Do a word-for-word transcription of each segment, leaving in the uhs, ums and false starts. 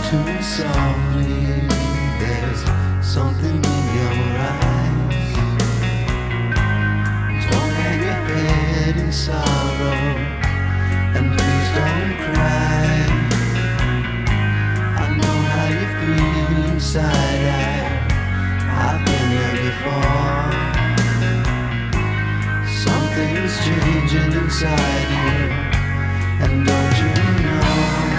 to me softly. There's something in your eyes. Don't hang your head in sorrow, and please don't cry. I know how you feel inside. I, I've been there before. Something's changing inside you, and don't you know?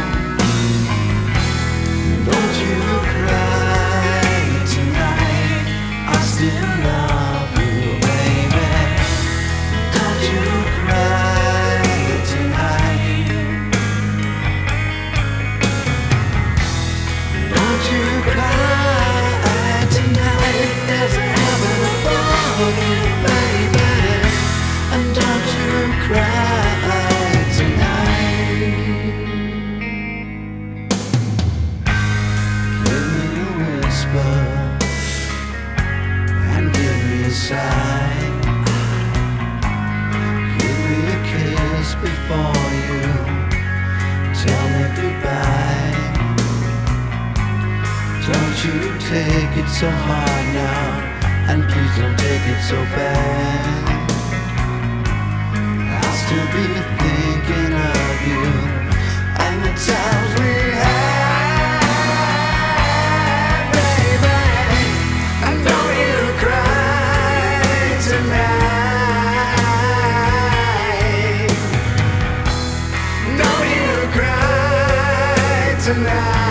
Don't you cry tonight, I still love you, baby. Don't you cry tonight. Don't you cry tonight. There's a heaven above you, baby. And don't you cry tonight. Give me a whisper and give me a sigh. Give me a kiss before you tell me goodbye. Don't you take it so hard now, and please don't take it so bad. I'll still be thinking of you and the times we had, baby. And don't you cry tonight. Don't you cry tonight.